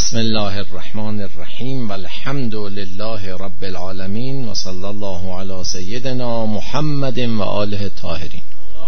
بسم الله الرحمن الرحیم و الحمد لله رب العالمین و صلی الله علی سیدنا محمد و آله الطاهرین.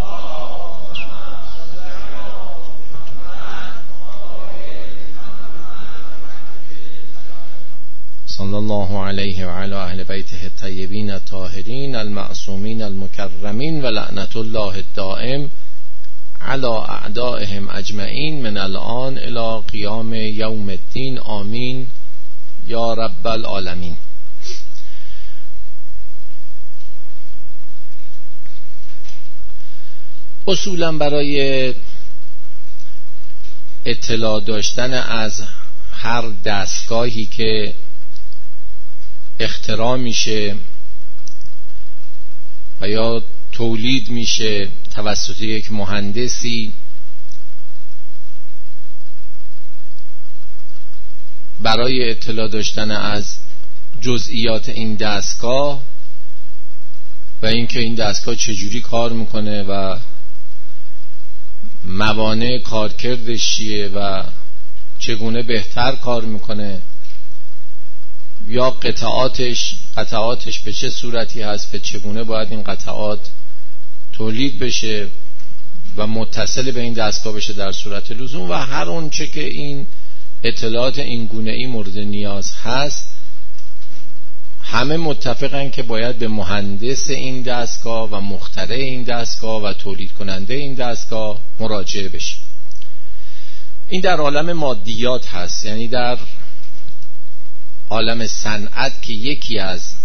صلی الله علیه و علی اهل بیته الطیبین الطاهرین المعصومین المکرمین و لعنت الله الدائم علی اعدائهم اجمعین من الان الی قیام یوم الدین. آمین یا رب العالمین. اصولا برای اطلاع داشتن از هر دستگاهی که اختراع میشه و یا تولید میشه توسط یک مهندسی، برای اطلاع داشتن از جزئیات این دستگاه و اینکه این دستگاه چجوری کار میکنه و موانع کارکردش چیه و چگونه بهتر کار میکنه یا قطعاتش به چه صورتی هست و چگونه باید این قطعات تولید بشه و متصل به این دستگاه بشه در صورت لزوم و هر اونچه که این اطلاعات این گونه‌ای مورد نیاز هست، همه متفقن که باید به مهندس این دستگاه و مخترع این دستگاه و تولید کننده این دستگاه مراجعه بشه. این در عالم مادیات هست، یعنی در عالم صنعت که یکی از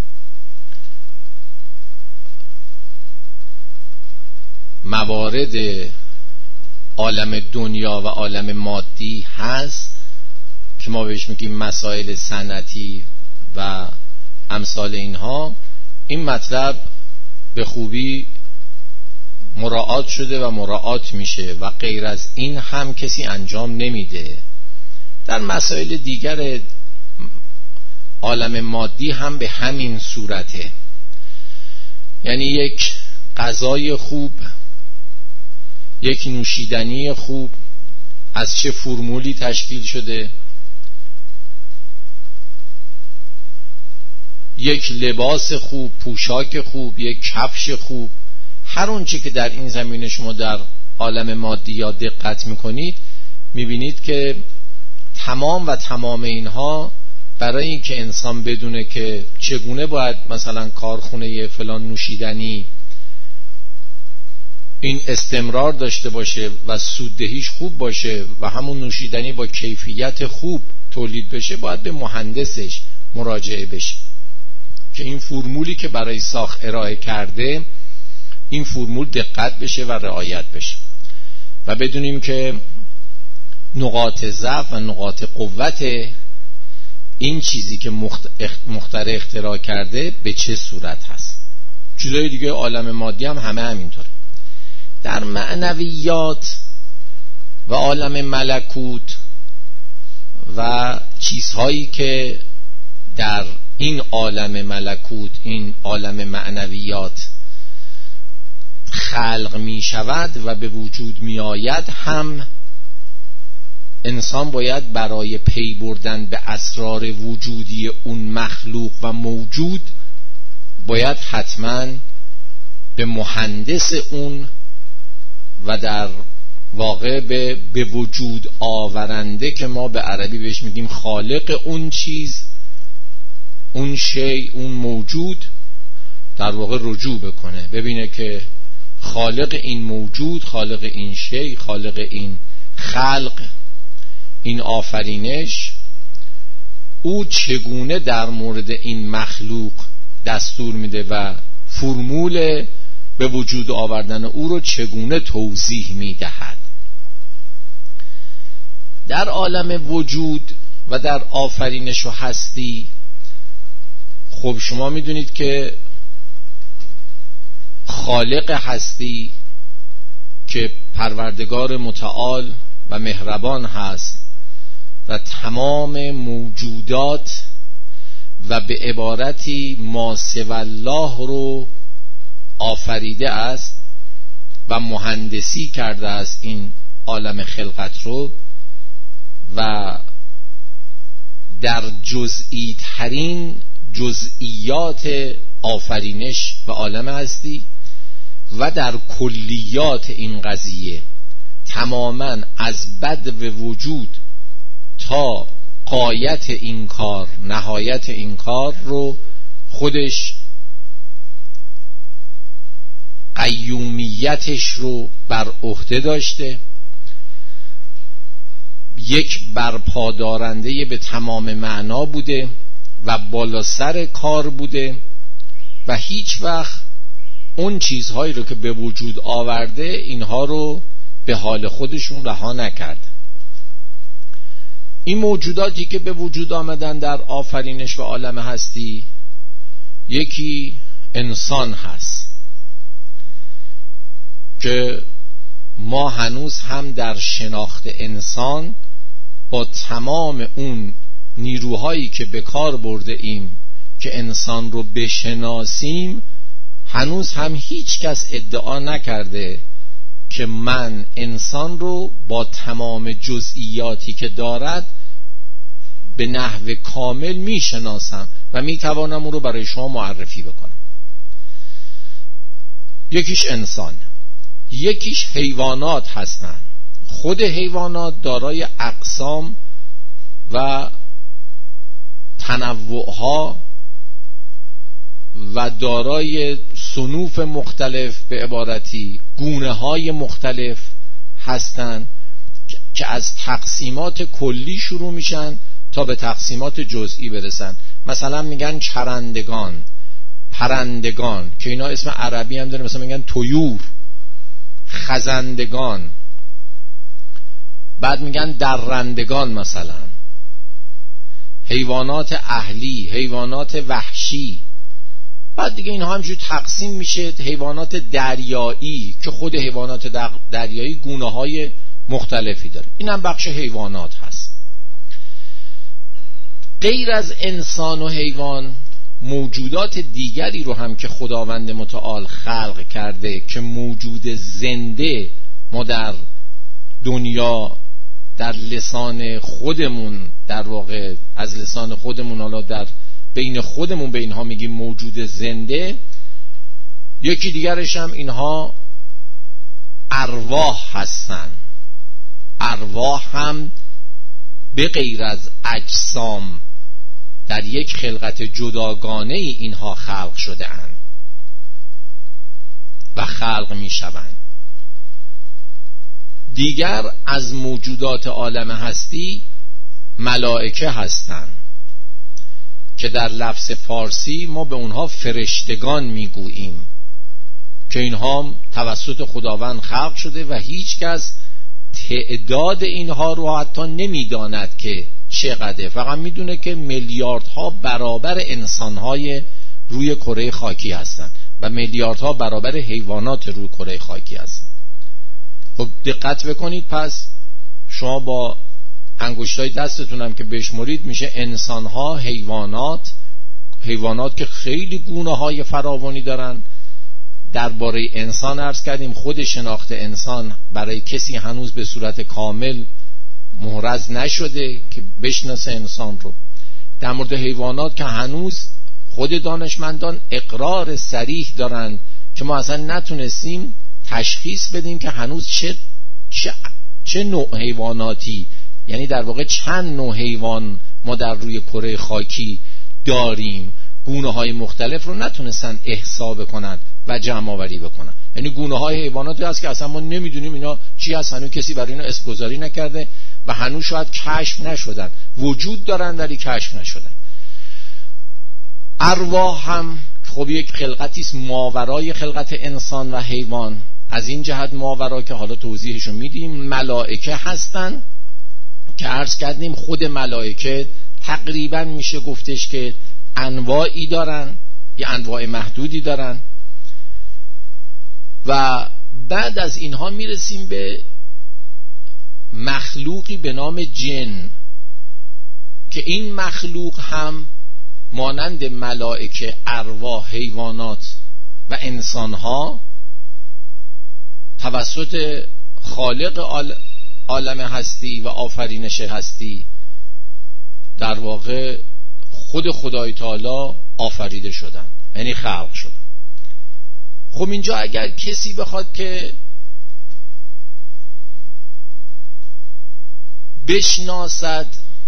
موارد عالم دنیا و عالم مادی هست که ما بهش میگیم مسائل صنعتی و امثال اینها، این مطلب به خوبی مراعات شده و مراعات میشه و غیر از این هم کسی انجام نمیده. در مسائل دیگر عالم مادی هم به همین صورته، یعنی یک غذای خوب، یک نوشیدنی خوب از چه فرمولی تشکیل شده، یک لباس خوب، پوشاک خوب، یک کفش خوب، هر اونچه که در این زمینه شما در عالم مادیات دقت میکنید میبینید که تمام اینها برای اینکه انسان بدونه که چگونه باید مثلا کارخونه فلان نوشیدنی این استمرار داشته باشه و سوددهیش خوب باشه و همون نوشیدنی با کیفیت خوب تولید بشه، باید به مهندسش مراجعه بشه که این فرمولی که برای ساخت ارائه کرده این فرمول دقت بشه و رعایت بشه و بدونیم که نقاط ضعف و نقاط قوت این چیزی که مخترع اختراع کرده به چه صورت هست. چیزای دیگه عالم مادی هم همه همینطوره. در معنویات و عالم ملکوت و چیزهایی که در این عالم ملکوت، این عالم معنویات خلق می شود و به وجود می آید، هم انسان باید برای پی بردن به اسرار وجودی اون مخلوق و موجود باید حتما به مهندس اون و در واقع به وجود آورنده که ما به عربی بهش میگیم خالق اون چیز، اون شی، اون موجود، در واقع رجوع بکنه، ببینه که خالق این موجود، خالق این شی، خالق این خلق، این آفرینش، او چگونه در مورد این مخلوق دستور میده و فرمول به وجود آوردن او رو چگونه توضیح میدهد. در عالم وجود و در آفرینش و هستی، خب شما میدونید که خالق هستی که پروردگار متعال و مهربان هست و تمام موجودات و به عبارتی ما سوی الله رو آفریده است و مهندسی کرده است این عالم خلقت رو و در جزئی ترین جزئیات آفرینش و عالم هستی و در کلیات این قضیه تماما از بدو وجود تا غایت این کار، نهایت این کار رو خودش قیومیتش رو بر عهده داشته، یک برپادارنده به تمام معنا بوده و بالا سر کار بوده و هیچ وقت اون چیزهایی رو که به وجود آورده اینها رو به حال خودشون رها نکرده. این موجوداتی که به وجود آمدن در آفرینش و عالم هستی، یکی انسان هست که ما هنوز هم در شناخت انسان با تمام اون نیروهایی که به کار برده ایم که انسان رو بشناسیم، هنوز هم هیچ کس ادعا نکرده که من انسان رو با تمام جزئیاتی که دارد به نحو کامل میشناسم و میتوانم اون رو برای شما معرفی بکنم. یکیش انسان، یکیش حیوانات هستن. خود حیوانات دارای اقسام و تنوعها و دارای صنوف مختلف، به عبارتی گونه های مختلف هستند که از تقسیمات کلی شروع میشن تا به تقسیمات جزئی برسن. مثلا میگن چرندگان، پرندگان که اینا اسم عربی هم داره، مثلا میگن طیور، خزندگان، بعد میگن درندگان، مثلا حیوانات اهلی، حیوانات وحشی. بعد دیگه اینها همجور تقسیم میشه. حیوانات دریایی که خود حیوانات دریایی گونه های مختلفی داره، این هم بخش حیوانات هست. غیر از انسان و حیوان موجودات دیگری رو هم که خداوند متعال خلق کرده که موجود زنده ما در دنیا در لسان خودمون، در واقع از لسان خودمون حالا در بین خودمون به اینها میگیم موجود زنده. یکی دیگرش هم اینها ارواح هستن. ارواح هم به غیر از اجسام در یک خلقت جداگانه ای اینها خلق شده اند و خلق می شوند. دیگر از موجودات عالم هستی ملائکه هستند که در لفظ فارسی ما به اونها فرشتگان میگوییم که اینها توسط خداوند خلق شده و هیچ کس تعداد اینها رو حتی نمیداند که چقدره، فقط میدونه که میلیاردها برابر انسانهای روی کره خاکی هستن و میلیاردها برابر حیوانات روی کره خاکی هستن. خب دقت بکنید، پس شما با انگشتای دستتونم که بشمرید میشه انسانها، حیوانات که خیلی گونه های فراوانی دارن. درباره انسان عرض کردیم خود شناخت انسان برای کسی هنوز به صورت کامل محرز نشده که بشناسه انسان رو. در مورد حیوانات که هنوز خود دانشمندان اقرار صریح دارند که ما اصلا نتونستیم تشخیص بدیم که هنوز چه نوع حیواناتی، یعنی در واقع چند نوع حیوان ما در روی کره خاکی داریم. گونه های مختلف رو نتونستن احصا بکنن و جمع آوری بکنن. یعنی گونه های حیواناتی هست که اصلا ما نمیدونیم اینا چی هست، هنوز کسی برای اینا اسم گذاری نکرده و هنوز شاید کشف نشدن، وجود دارن ولی کشف نشدن. ارواح هم خب یک خلقتی است ماورای خلقت انسان و حیوان. از این جهت ماورا که حالا توضیحشو میدیم. ملائکه هستن که عرض کردیم خود ملائکه تقریبا میشه گفتش که انواعی دارن، یه انواع محدودی دارن. و بعد از اینها میرسیم به مخلوقی به نام جن که این مخلوق هم مانند ملائکه، ارواح، حیوانات و انسانها توسط خالق عالم هستی و آفرینش هستی در واقع خود خدای تعالی آفریده شدن، یعنی خلق شدن. خب اینجا اگر کسی بخواد که بشناسد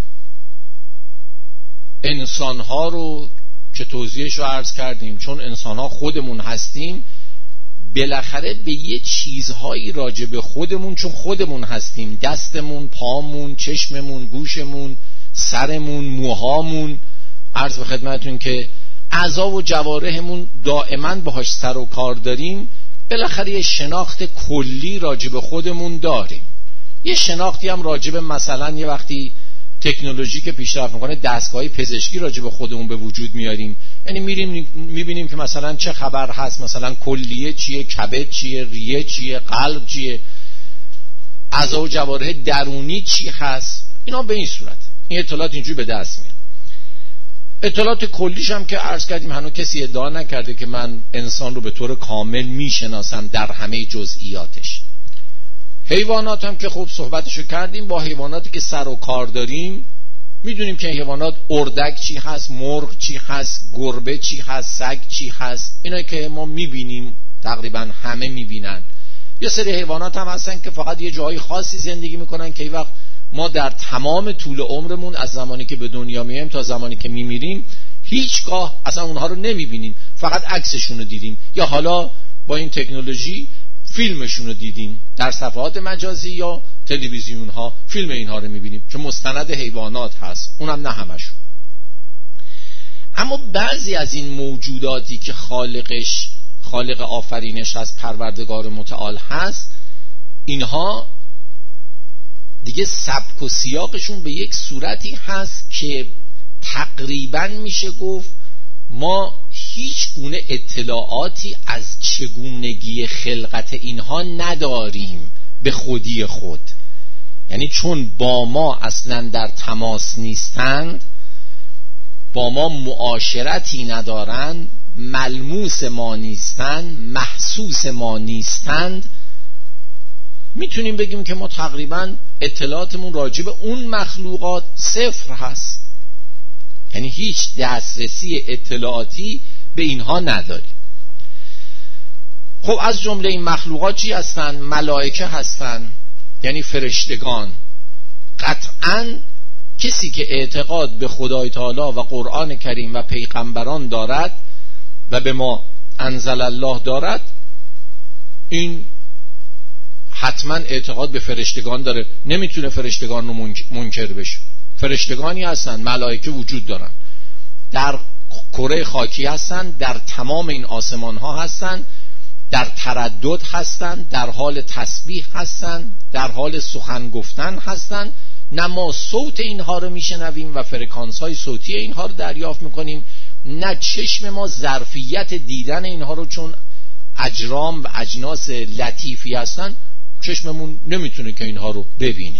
انسانها رو که توضیحش رو عرض کردیم، چون انسانها خودمون هستیم، بالاخره به یه چیزهایی راجع به خودمون، چون خودمون هستیم، دستمون، پامون، چشممون، گوشمون، سرمون، موهامون، عرض به خدمتون که اعضا و جوارحمون دائما باهاش سر و کار داریم، بالاخره یه شناخت کلی راجع به خودمون داریم. یه شناختی هم راجع به مثلا یه وقتی تکنولوژی که پیشرفت میکنه دستگاهی پزشکی راجع به خودمون به وجود میاریم، یعنی میریم میبینیم که مثلا چه خبر هست، مثلا کلیه چیه، کبد چیه، ریه چیه، قلب چیه، اعضا و جوارح درونی چی هست. اینا به این صورت این اطلاعات اینجوری به دست میاد. اطلاعات کلیش هم که عرض کردیم هنوز کسی ادعا نکرده که من انسان رو به طور کامل میشناسم در همه جزئیاتش. حیوانات هم که خوب صحبتشو کردیم، با حیواناتی که سر و کار داریم میدونیم که حیوانات اردک چی هست، مرغ چی هست، گربه چی هست، سگ چی هست. اینا که ما میبینیم تقریبا همه میبینن. یه سری حیوانات هم هستن که فقط یه جایی خاصی زندگی میکنن که وقت ما در تمام طول عمرمون از زمانی که به دنیا میایم تا زمانی که میمیریم هیچگاه اصلا اونها رو نمیبینیم، فقط عکسشون رو دیدیم یا حالا با این تکنولوژی فیلمشون رو دیدیم در صفحات مجازی یا تلویزیون ها، فیلم اینها رو میبینیم که مستند حیوانات هست، اونم نه همشون. اما بعضی از این موجوداتی که خالق آفرینش هست، پروردگار متعال هست، اینها دیگه سبک و سیاقشون به یک صورتی هست که تقریبا میشه گفت ما هیچ گونه اطلاعاتی از چگونگی خلقت اینها نداریم به خودی خود. یعنی چون با ما اصلا در تماس نیستند، با ما معاشرتی ندارند، ملموس ما نیستند، محسوس ما نیستند، میتونیم بگیم که ما تقریبا اطلاعاتمون راجع به اون مخلوقات صفر هست. یعنی هیچ دسترسی اطلاعاتی به اینها نداریم. خب از جمله این مخلوقات چی هستن؟ ملائکه هستن، یعنی فرشتگان. قطعاً کسی که اعتقاد به خدای تعالی و قرآن کریم و پیغمبران دارد و به ما انزل الله دارد، این حتما اعتقاد به فرشتگان داره. نمیتونه فرشتگان رو منکر بشه. فرشتگانی هستن، ملائکه وجود دارن، در کره خاکی هستن، در تمام این آسمان ها هستن، در تردد هستن، در حال تسبیح هستن، در حال سخن گفتن هستن. نه ما صوت اینها رو میشنویم و فرکانس های صوتی اینها رو دریافت میکنیم، نه چشم ما ظرفیت دیدن اینها رو، چون اجرام و اجناس لطیفی هستن چشممون نمیتونه که اینها رو ببینه.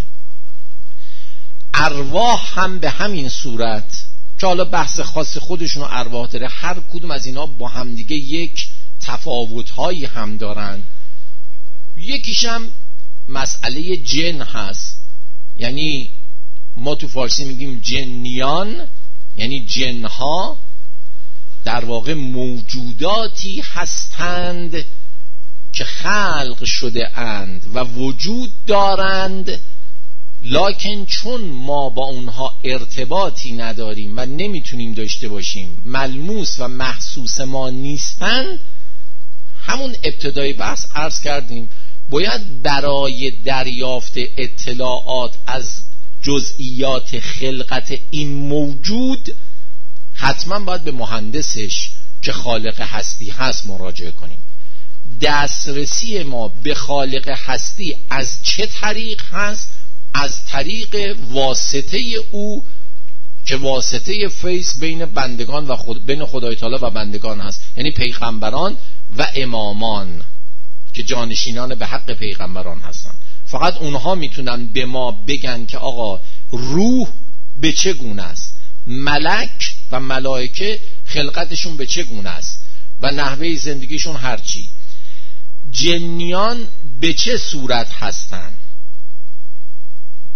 ارواح هم به همین صورت که حالا بحث خاص خودشون رو ارواح داره، هر کدوم از اینا با همدیگه یک تفاوت‌هایی هم دارن. یکیش هم مسئله جن هست، یعنی ما تو فارسی میگیم جنیان، یعنی جنها در واقع موجوداتی هستند که خلق شده اند و وجود دارند، لکن چون ما با اونها ارتباطی نداریم و نمیتونیم داشته باشیم، ملموس و محسوس ما نیستن. همون ابتدای بحث عرض کردیم باید برای دریافت اطلاعات از جزئیات خلقت این موجود حتما باید به مهندسش که خالق هستی هست مراجعه کنیم. دسترسی ما به خالق هستی از چه طریق هست؟ از طریق واسطه او که واسطه فیض بین بندگان و بین خدای تعالی و بندگان هست، یعنی پیغمبران و امامان که جانشینان به حق پیغمبران هستن. فقط اونها میتونن به ما بگن که آقا روح به چه گونه است، ملک و ملائکه خلقتشون به چه گونه است و نحوه زندگیشون هرچی، جنیان به چه صورت هستن.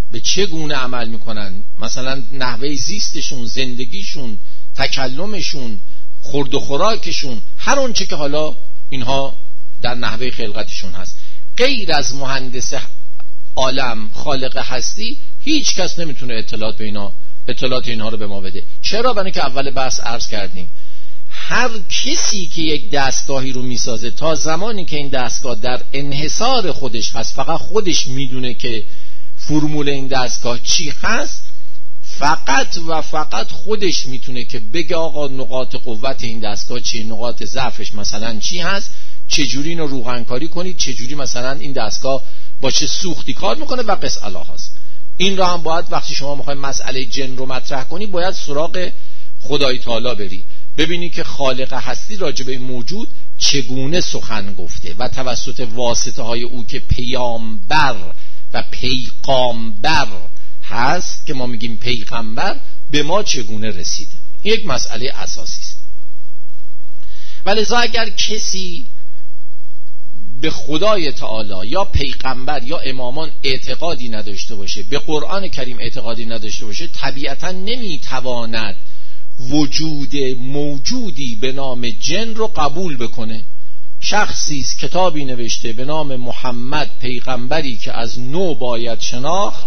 به چه گونه عمل میکنن، مثلا نحوه زیستشون، زندگیشون، تکلمشون، خورد و خوراکشون، هر اون چه که حالا اینها در نحوه خلقتشون هست. غیر از مهندس عالم، خالق هستی، هیچ کس نمیتونه اطلاعات اینها رو به ما بده. چرا؟ برای که اول بحث عرض کردیم هر کسی که یک دستگاهی رو میسازه، تا زمانی که این دستگاه در انحصار خودش هست، فقط خودش میدونه که فرمول این دستگاه چی هست، فقط و فقط خودش میتونه که بگه آقا نقاط قوت این دستگاه چی، نقاط ضعفش مثلا چی هست، چجوری اینو روغنکاری کنید، چجوری مثلا این دستگاه با چه سوختی کار میکنه و قص الهاست. این را هم باید وقتی شما میخواید مسئله جن رو مطرح کنی، باید سراغ خدای تعالی بری، ببینی که خالق هستی راجع به موجود چگونه سخن گفته و توسط واسطه های او که پیامبر و پیغامبر هست، که ما میگیم پیغمبر، به ما چگونه رسیده. یک مسئله اساسی است. ولذا اگر کسی به خدای تعالی یا پیغمبر یا امامان اعتقادی نداشته باشه، به قرآن کریم اعتقادی نداشته باشه، طبیعتا نمیتواند وجود موجودی به نام جن رو قبول بکنه. شخصی است کتابی نوشته به نام محمد، پیغمبری که از نو باید شناخت.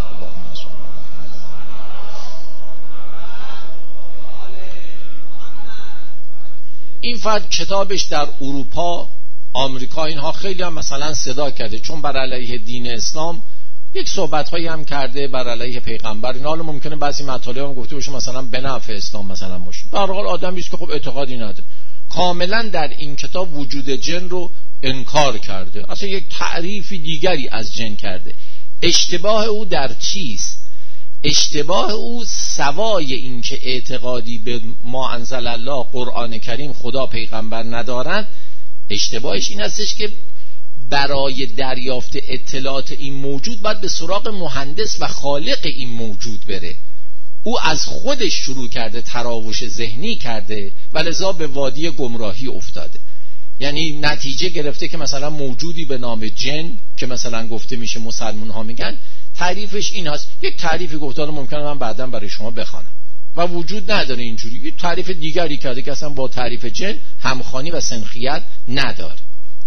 این فرد کتابش در اروپا، آمریکا، اینها خیلی هم مثلا صدا کرده، چون بر علیه دین اسلام یک صحبت‌هایی هم کرده، بر علیه پیغمبر. این حالا ممکنه بعضی مطالب هم گفته باشه مثلا به نفع اسلام مثلا باشه. در حال آدمی است که خب اعتقادی نداره، کاملا در این کتاب وجود جن رو انکار کرده، اصلا یک تعریف دیگری از جن کرده. اشتباه او در چیست؟ اشتباه او سوای این که اعتقادی به ما انزل الله، قرآن کریم، خدا، پیغمبر ندارند، اشتباهش این هستش که برای دریافت اطلاعات این موجود باید به سراغ مهندس و خالق این موجود بره. او از خودش شروع کرده، تراوش ذهنی کرده و لذا به وادی گمراهی افتاده. یعنی نتیجه گرفته که مثلا موجودی به نام جن که مثلا گفته میشه، مسلمان ها میگن تعریفش این هست، یک تعریفی گفته، ممکنه من بعداً برای شما بخوانم، و وجود نداره اینجوری، یک تعریف دیگری کرده که اصلا با تعریف جن همخوانی و سنخیت نداره.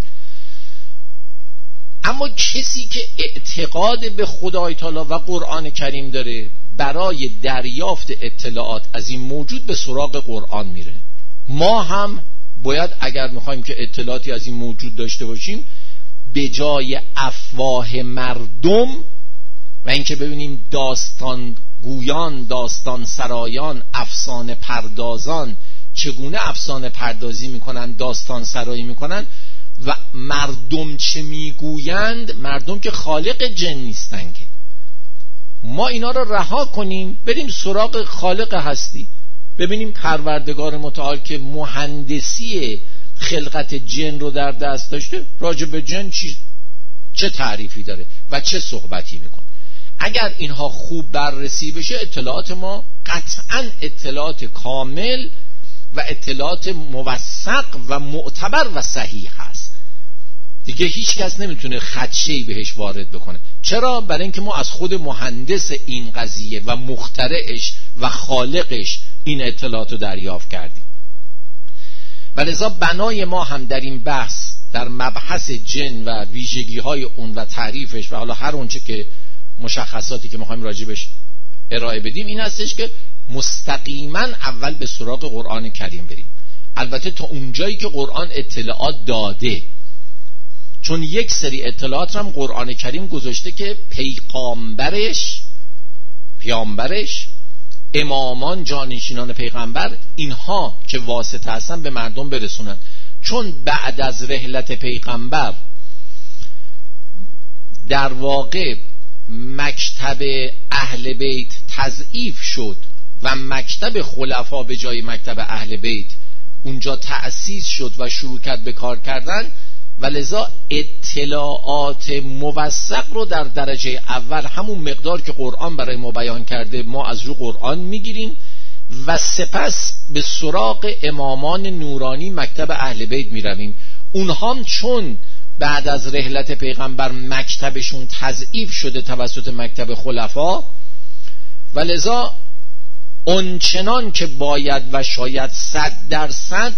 اما کسی که اعتقاد به خدای تعالی و قرآن کریم داره، برای دریافت اطلاعات از این موجود به سراغ قرآن میره. ما هم باید اگر میخوایم که اطلاعاتی از این موجود داشته باشیم، به جای افواه مردم و اینکه ببینیم داستان گویان، داستان سرایان، افسانه پردازان چگونه افسانه پردازی میکنن، داستان سرایی میکنن و مردم چه میگویند، مردم که خالق جن نیستن که، ما اینا رو رها کنیم، بریم سراغ خالق هستی، ببینیم پروردگار متعال که مهندسی خلقت جن رو در دست داشته، راجع به جن چه تعریفی داره و چه صحبتی میکنه. اگر اینها خوب بررسی بشه، اطلاعات ما قطعا اطلاعات کامل و اطلاعات موثق و معتبر و صحیح هست. دیگه هیچ کس نمیتونه خدشه‌ای بهش وارد بکنه. چرا؟ برای اینکه ما از خود مهندس این قضیه و مخترعش و خالقش این اطلاعات رو دریافت کردیم. و لذا بنای ما هم در این بحث، در مبحث جن و ویژگی های اون و تعریفش و حالا هر اونچه که مشخصاتی که میخوایم راجبش ارائه بدیم، این هستش که مستقیما اول به سراغ قرآن کریم بریم. البته تا اونجایی که قرآن اطلاعات داده، چون یک سری اطلاعات هم قرآن کریم گذاشته که پیامبرش، امامان، جانشینان پیغمبر، اینها که واسطه هستن به مردم برسونن. چون بعد از رحلت پیغمبر در واقع مکتب اهل بیت تضعیف شد و مکتب خلفا به جای مکتب اهل بیت اونجا تأسیس شد و شروع کرد به کار کردن، و لذا اطلاعات موثق رو در درجه اول، همون مقدار که قرآن برای ما بیان کرده، ما از رو قرآن میگیریم و سپس به سراغ امامان نورانی مکتب اهل بیت میرویم. اونها چون بعد از رحلت پیغمبر مکتبشون تضعیف شده توسط مکتب خلفا و لذا اونچنان که باید و شاید 100%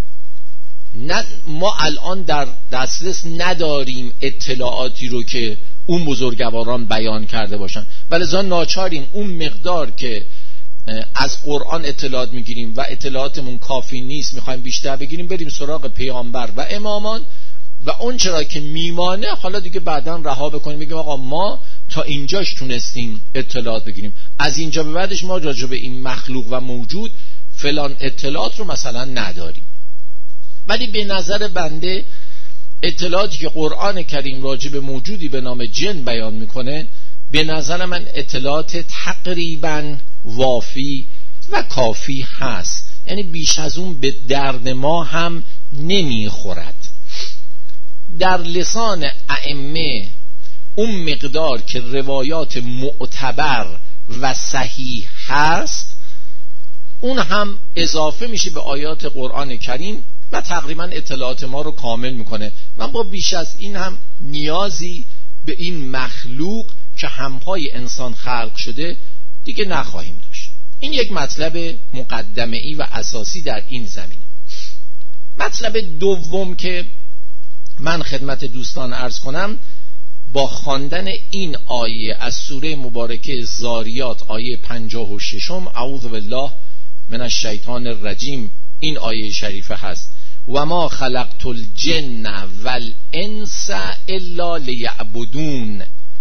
ما الان در دسترس نداریم اطلاعاتی رو که اون بزرگواران بیان کرده باشن و لذا ناچاریم اون مقدار که از قرآن اطلاعات میگیریم و اطلاعاتمون کافی نیست، میخوایم بیشتر بگیریم، بریم سراغ پیامبر و امامان و اون چرا که میمانه حالا دیگه بعداً رها بکنیم، بگیم آقا ما تا اینجاش تونستیم اطلاعات بگیریم، از اینجا به بعدش ما راجع به این مخلوق و موجود فلان اطلاعات رو مثلا نداریم. ولی به نظر بنده اطلاعاتی که قرآن کریم راجع به موجودی به نام جن بیان میکنه به نظر من اطلاعات تقریبا وافی و کافی هست، یعنی بیش از اون به درد ما هم نمیخورد. در لسان ائمه اون مقدار که روایات معتبر و صحیح هست اون هم اضافه میشه به آیات قرآن کریم و تقریبا اطلاعات ما رو کامل میکنه و با بیش از این هم نیازی به این مخلوق که همپای انسان خلق شده دیگه نخواهیم داشت. این یک مطلب مقدمه‌ای و اساسی در این زمینه. مطلب دوم که من خدمت دوستان عرض کنم، با خواندن این آیه از سوره مبارکه زاریات آیه 56 اعوذ بالله من الشیطان الرجیم، این آیه شریفه هست و ما خلقت الجن والانس الا لیعبدون،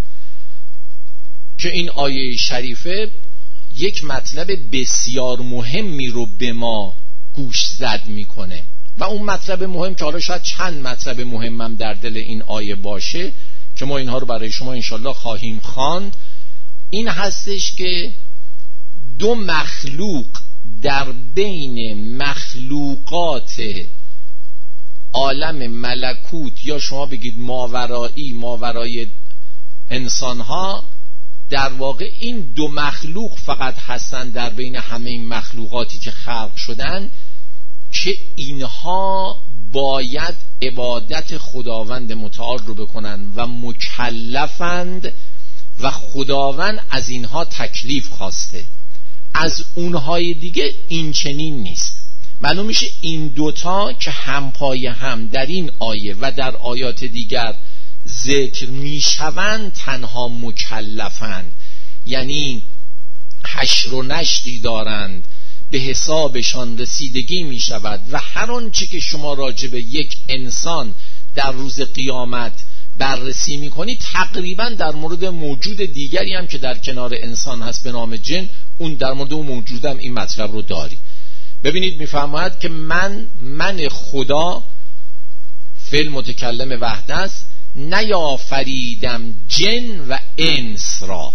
که این آیه شریفه یک مطلب بسیار مهمی رو به ما گوش زد میکنه و اون مطلب مهم که حالا شاید چند مطلب مهمم در دل این آیه باشه که ما اینها رو برای شما انشالله خواهیم خواند، این هستش که دو مخلوق در بین مخلوقات عالم ملکوت یا شما بگید ماورای انسانها، در واقع این دو مخلوق فقط هستن در بین همه این مخلوقاتی که خلق شدن که اینها باید عبادت خداوند متعال رو بکنن و مکلفند و خداوند از اینها تکلیف خواسته. از اونهای دیگه این چنین نیست. معلوم میشه این دوتا که همپای هم در این آیه و در آیات دیگر ذکر میشوند تنها مکلفند، یعنی حشر و نشری دارند، به حسابشان رسیدگی می شود و هر آنچه که شما راجع به یک انسان در روز قیامت بررسی می کنی تقریبا در مورد موجود دیگری هم که در کنار انسان هست به نام جن، اون در مورد اون موجودم این مطلب رو داری. ببینید میفرماید که من خدا فعل متکلم وحده است، نیافریدم جن و انس را،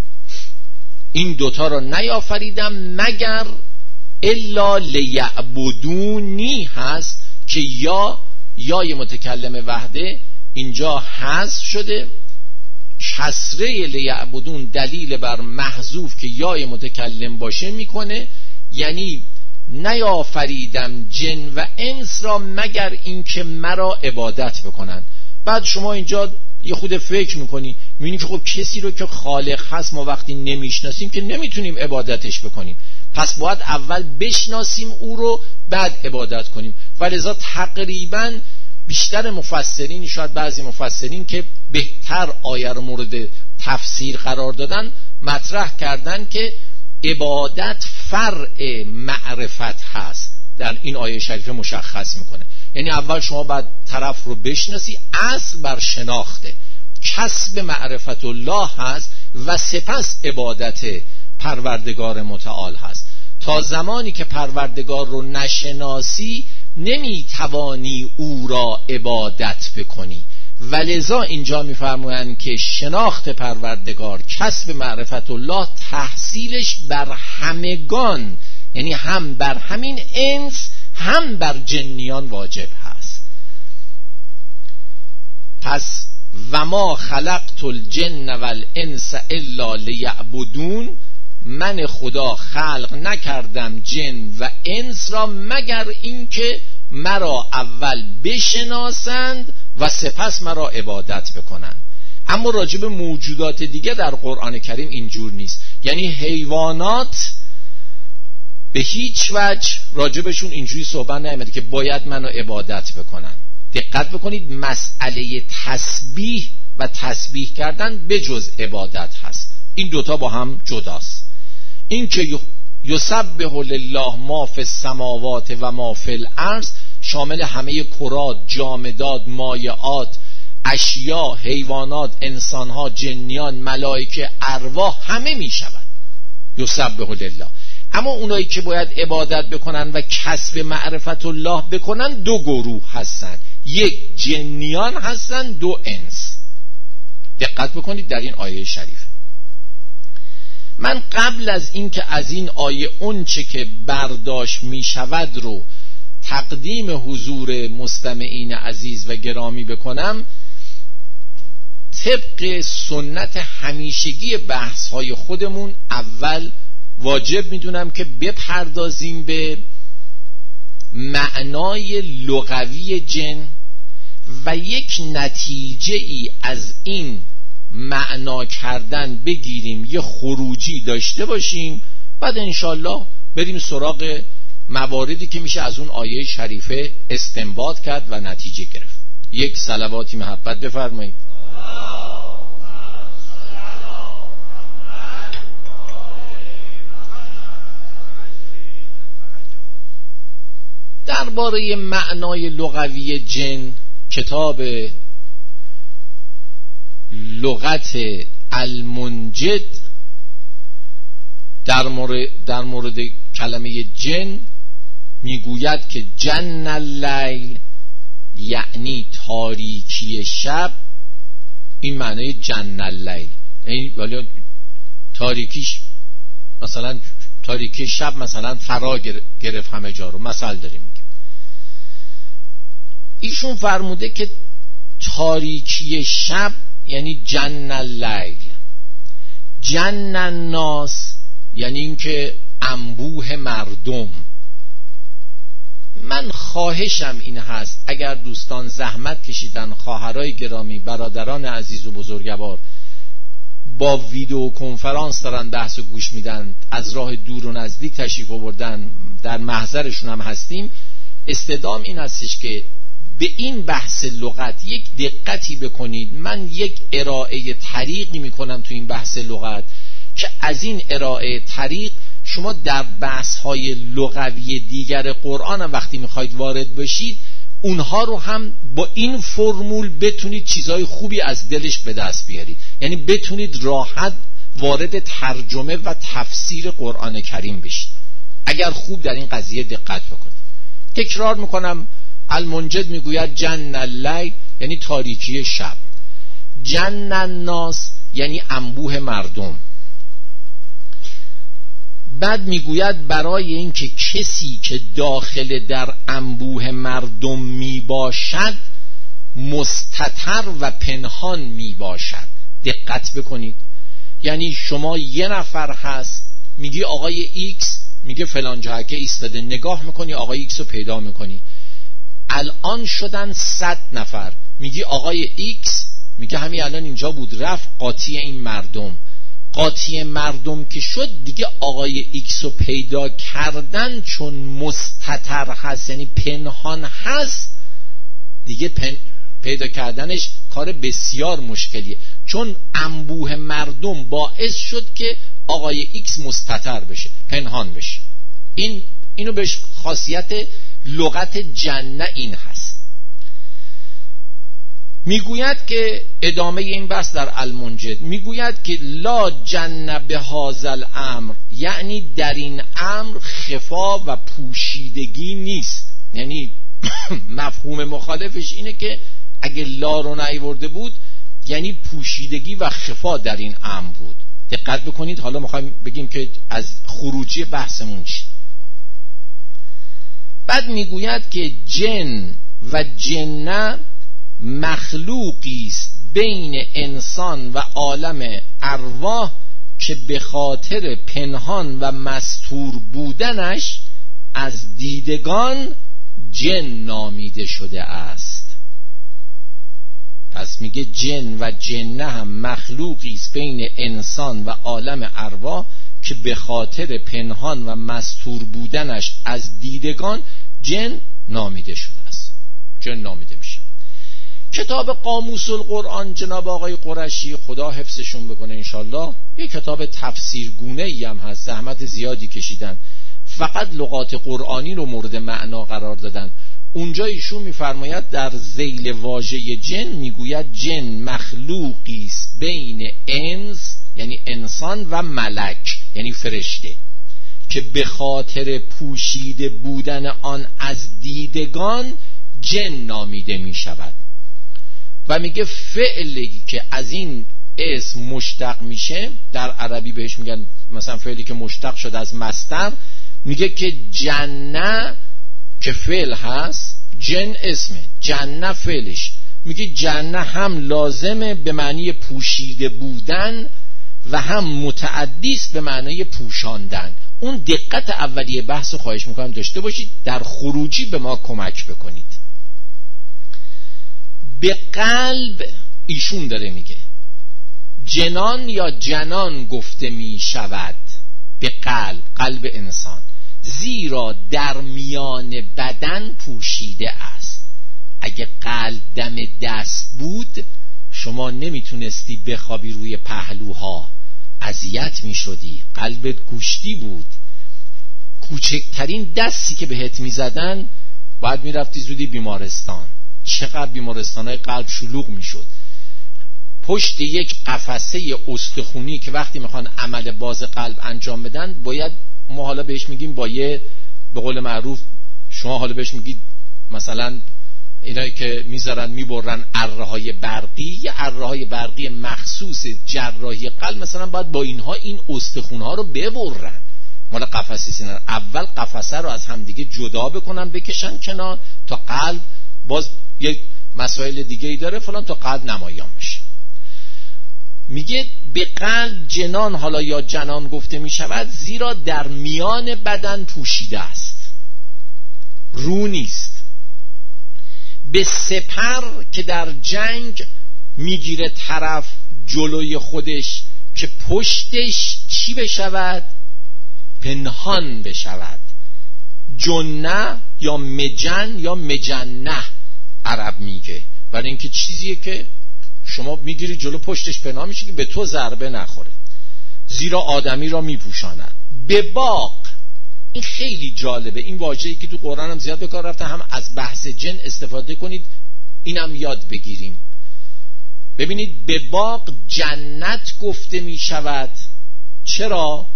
این دوتا را نیافریدم مگر الا لیعبدونی هست که یای متکلم وحده اینجا حذف شده، کسره لیعبدون دلیل بر محذوف که یای متکلم باشه میکنه، یعنی نیافریدم جن و انس را مگر اینکه مرا عبادت بکنن. بعد شما اینجا یه خود فکر میکنی میبینی که خب کسی رو که خالق هست ما وقتی نمیشناسیم که نمیتونیم عبادتش بکنیم، پس باید اول بشناسیم او رو بعد عبادت کنیم. ولذا تقریبا بیشتر مفسرین، شاید بعضی مفسرین که بهتر آیه رو مورد تفسیر قرار دادن، مطرح کردن که عبادت فرع معرفت هست، در این آیه شریفه مشخص میکنه. یعنی اول شما باید طرف رو بشناسی، اصل بر شناخته، کسب معرفت الله هست و سپس عبادت پروردگار متعال هست. تا زمانی که پروردگار رو نشناسی نمیتوانی او را عبادت بکنی. ولذا اینجا میفرمایند که شناخت پروردگار، کسب معرفت الله، تحصیلش بر همگان، یعنی هم بر همین انس هم بر جنیان واجب هست. پس و ما خلقت الجن والانس الا لیعبدون، من خدا خلق نکردم جن و انس را مگر اینکه مرا اول بشناسند و سپس مرا عبادت بکنن. اما راجب موجودات دیگه در قرآن کریم اینجور نیست. یعنی حیوانات به هیچ وجه راجبشون اینجوری صحبت نمیاد که باید منو عبادت بکنن. دقت بکنید، مسئله تسبیح و تسبیح کردن به جز عبادت هست. این دوتا با هم جداست. این که یسبح لله ما فی السماوات و ما فی الارض شامل همه کرات، جامدات، مایعات، اشیا، حیوانات، انسانها، جنیان، ملائکه، ارواح همه می شود یسبح لله. اما اونایی که باید عبادت بکنن و کسب معرفت الله بکنن دو گروه هستن، یک جنیان هستن، دو انس. دقت بکنید در این آیه شریف. من قبل از این که از این آیه اون چه که برداشت می شود رو تقدیم حضور مستمعین عزیز و گرامی بکنم، طبق سنت همیشگی بحث های خودمون اول واجب میدونم که بپردازیم به معنای لغوی جن و یک نتیجه ای از این معنا کردن بگیریم، یه خروجی داشته باشیم، بعد انشالله بریم سراغ مواردی که میشه از اون آیه شریفه استنباط کرد و نتیجه گرفت. یک صلواتی محبت بفرمایید. درباره معنای لغوی جن کتاب لغت المنجد در مورد کلمه جن میگوید که جن اللیل یعنی تاریکی شب. این معنای جن اللیل یعنی ولی تاریکیش مثلا تاریکی شب مثلا فرا گرفت همه جا رو، مثال داریم میگیم. ایشون فرموده که تاریکی شب یعنی جن اللیل. جن الناس یعنی اینکه انبوه مردم. من خواهشم این هست اگر دوستان زحمت کشیدن، خواهرای گرامی، برادران عزیز و بزرگوار با ویدیو کنفرانس دارن بحث و گوش میدن، از راه دور و نزدیک تشریف آوردن، در محضرشون هم هستیم، استدام این هستش که به این بحث لغت یک دقتی بکنید. من یک ارائه طریقی میکنم تو این بحث لغت که از این ارائه طریق شما در بحث‌های لغوی دیگر قرآن هم وقتی میخواید وارد بشید اونها رو هم با این فرمول بتونید چیزهای خوبی از دلش به دست بیارید. یعنی بتونید راحت وارد ترجمه و تفسیر قرآن کریم بشید اگر خوب در این قضیه دقت بکنید. تکرار میکنم، المنجد میگوید جن اللیل یعنی تاریکی شب، جن الناس یعنی انبوه مردم. بعد میگوید برای اینکه کسی که داخل در انبوه مردم میباشد مستتر و پنهان میباشد. دقت بکنید، یعنی شما یه نفر هست میگی آقای ایکس، میگه فلان جا که ایستاده، نگاه میکنی آقای ایکس رو پیدا میکنی. الان شدن 100 نفر، میگی آقای ایکس، میگه همین الان اینجا بود، رفت قاطی این مردم. قاطی مردم که شد دیگه آقای ایکس رو پیدا کردن چون مستتر هست یعنی پنهان هست، دیگه پیدا کردنش کار بسیار مشکلیه، چون انبوه مردم باعث شد که آقای ایکس مستتر بشه، پنهان بشه. اینو بهش خاصیت لغت جنه این هست. میگوید که ادامه این بحث در المنجد میگوید که لا جن بهذا الامر یعنی در این امر خفا و پوشیدگی نیست. یعنی مفهوم مخالفش اینه که اگه لا رو نیورده بود یعنی پوشیدگی و خفا در این امر بود. دقت بکنید، حالا میخوایم بگیم که از خروجی بحثمون چی. بعد میگوید که جن و جنه مخلوقی است بین انسان و عالم ارواح که به خاطر پنهان و مستور بودنش از دیدگان جن نامیده شده است. پس میگه جن و جنه هم مخلوقی است بین انسان و عالم ارواح که به خاطر پنهان و مستور بودنش از دیدگان جن نامیده شده است. جن نامیده میشه. کتاب قاموس القرآن جناب آقای قرشی خدا حفظشون بکنه انشالله، یک کتاب تفسیرگونه ای هم هست، زحمت زیادی کشیدن، فقط لغات قرآنی رو مورد معنا قرار دادن. اونجا ایشون میفرماید در ذیل واژه جن میگوید جن مخلوقی است بین انس یعنی انسان و ملک یعنی فرشته که به خاطر پوشیده بودن آن از دیدگان جن نامیده می شود. و میگه فعلی که از این اسم مشتق میشه، در عربی بهش میگن مثلا فعلی که مشتق شد از مصدر، میگه که جنه که فعل هست، جن اسمه، جنه فعلش، میگه جنه هم لازمه به معنی پوشیده بودن و هم متعدی است به معنی پوشاندن. اون دقت اولیه بحث رو خواهش میکنم داشته باشید، در خروجی به ما کمک بکنید. به قلب ایشون داره میگه جنان یا جنان گفته میشود به قلب انسان، زیرا در میان بدن پوشیده است. اگه قلب دم دست بود شما نمیتونستی بخوابی روی پهلوها، اذیت میشدی، قلبت گوشتی بود، کوچکترین دستی که بهت میزدن باید میرفتی زودی بیمارستان. چقدر بیمارستانهای قلب شلوغ میشد. پشت یک قفسه استخونی که وقتی میخوان عمل باز قلب انجام بدن باید، ما حالا بهش میگیم با یه به قول معروف، شما حالا بهش میگید مثلا اینایی که میذارن میبرن اره‌های برقی، یه اره‌های برقی مخصوص جراحی قلب مثلا باید با اینها این استخونها رو ببرن. مال قفسه سینه اول قفسه رو از همدیگه جدا بکنن بکشن کنار تا قلب باز یک مسائل دیگه ای داره فلان تا قلب نمایان بشه. میگه به قلب جنان حالا یا جنان گفته میشود زیرا در میان بدن پوشیده است، رو نیست. به سپر که در جنگ میگیره طرف جلوی خودش که پشتش چی بشود؟ پنهان بشود. جنه یا مجن یا مجنه عرب میگه، برای اینکه چیزیه که شما میگیری جلو پشتش پنهان میشه که به تو ضربه نخوره. زیرا آدمی را میپوشاند. به باغ، این خیلی جالبه، این واژه‌ای که تو قرآن هم زیاد به کار رفته، هم از بحث جن استفاده کنید اینم یاد بگیریم. ببینید به باغ جنت گفته میشود. چرا؟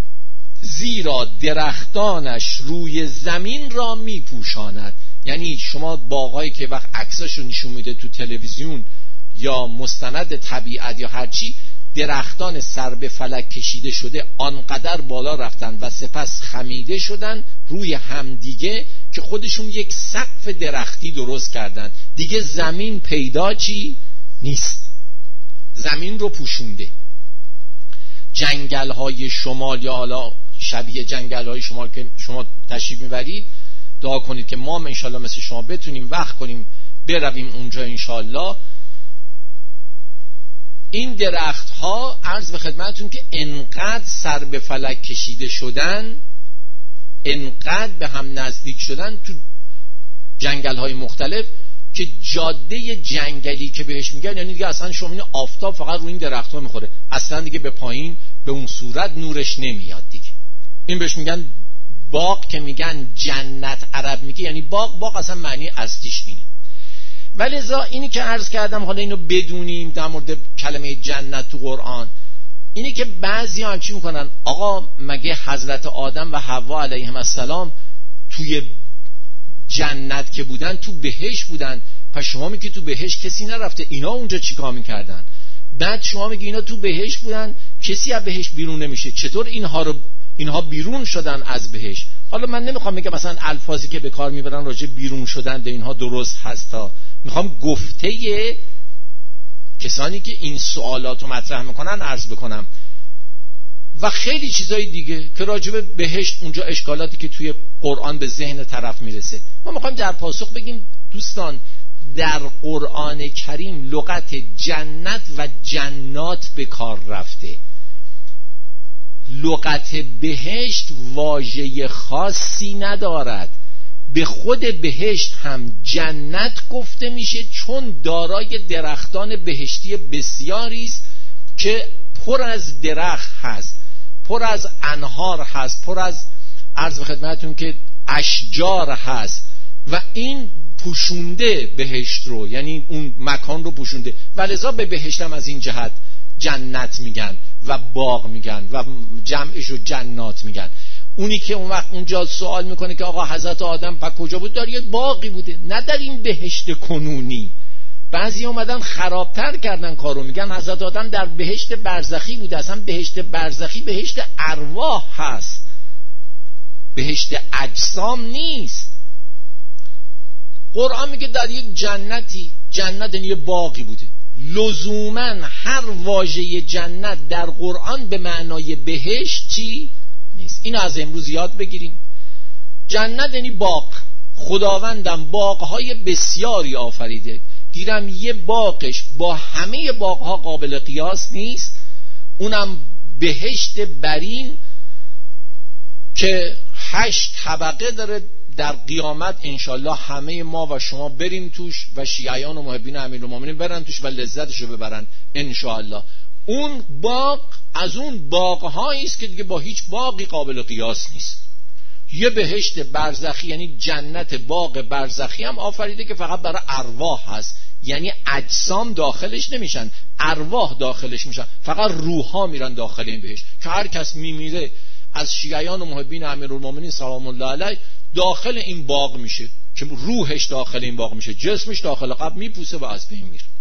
زیرا درختانش روی زمین را میپوشاند. یعنی شما باغایی که وقت عکساشو نشون میده تو تلویزیون یا مستند طبیعت یا هرچی، درختان سر به فلک کشیده شده آنقدر بالا رفتن و سپس خمیده شدن روی همدیگه که خودشون یک سقف درختی درست کردن. دیگه زمین پیدا چی؟ نیست. زمین رو پوشونده. جنگل‌های شمال یا حالا شبیه جنگل‌های شمال که شما تشریف میبرید، دعا کنید که ما انشالله مثل شما بتونیم وقت کنیم برویم اونجا انشالله. این درخت ها عرض به خدمتتون که انقدر سر به فلک کشیده شدن، انقدر به هم نزدیک شدن تو جنگل های مختلف که جاده جنگلی که بهش میگن، یعنی دیگه اصلا شما این آفتاب فقط رو این درخت ها میخوره، اصلا دیگه به پایین به اون صورت نورش نمیاد دیگه. این بهش میگن باغ، که میگن جنت عرب میگه یعنی باغ اصلا معنی اصلیش اینه. ولی اینی که عرض کردم حالا اینو بدونیم در مورد کلمه جنت تو قرآن، اینی که بعضی هم چی میکنن، آقا مگه حضرت آدم و حوا علیهم السلام توی جنت که بودن تو بهشت بودن، پس شما میگی تو بهشت کسی نرفته، اینا اونجا چیکار میکردن؟ بعد شما میگی اینا تو بهشت بودن کسی از بهشت بیرون نمیشه، چطور اینها بیرون شدن از بهشت؟ حالا من نمیخوام بگم مثلا الفاظی که به کار میبرن راجع بیرون شدن به اینها درست هستا، میخوام گفته کسانی که این سوالاتو مطرح میکنن عرض بکنم. و خیلی چیزای دیگه که راجع به بهشت اونجا اشکالاتی که توی قرآن به ذهن طرف میرسه، ما میخوایم در پاسخ بگیم دوستان در قرآن کریم لغت جنت و جنات به کار رفته. لغت بهشت واژه خاصی ندارد. به خود بهشت هم جنت گفته میشه چون دارای درختان بهشتی بسیاری است که پر از درخت هست، پر از انهار هست، پر از عرض به خدمتتون که اشجار هست و این پوشونده بهشت رو، یعنی اون مکان رو پوشونده و لذا به بهشت هم از این جهت جنت میگن و باغ میگن و جمعش رو جنات میگن. اونی که اون وقت اونجا سوال میکنه که آقا حضرت آدم پس کجا بود؟ در یه باغی بوده، نه در این بهشت کنونی. بعضی اومدن خرابتر کردن کارو، میگن حضرت آدم در بهشت برزخی بوده. اصلا بهشت برزخی بهشت ارواح هست، بهشت اجسام نیست. قرآن میگه در یک جنتی، جنت یعنی یه باغی بوده. لزوما هر واژه جنت در قرآن به معنای بهشت چی نیست. اینو از امروز یاد بگیریم. جنت یعنی باغ. خداوندم باغهای بسیاری آفریده، گیرم یه باغش با همه باغها قابل قیاس نیست، اونم بهشت برین که 8 طبقه داره. در قیامت انشالله همه ما و شما بریم توش و شیعیان و محبین امیرالمومنین برن توش و لذتشو ببرن انشالله. اون باغ از اون باغهایی است که دیگه با هیچ باغی قابل قیاس نیست. یه بهشت برزخی یعنی جنت باغ برزخی هم آفریده که فقط برای ارواح هست، یعنی اجسام داخلش نمیشن، ارواح داخلش میشن، فقط روح‌ها میرن داخل این بهشت که هر کس میمیره از شیعیان و محبین امیرالمومنین سلام الله علیه داخل این باغ میشه که روحش داخل این باغ میشه، جسمش داخل قبر میپوسه و از بین میره.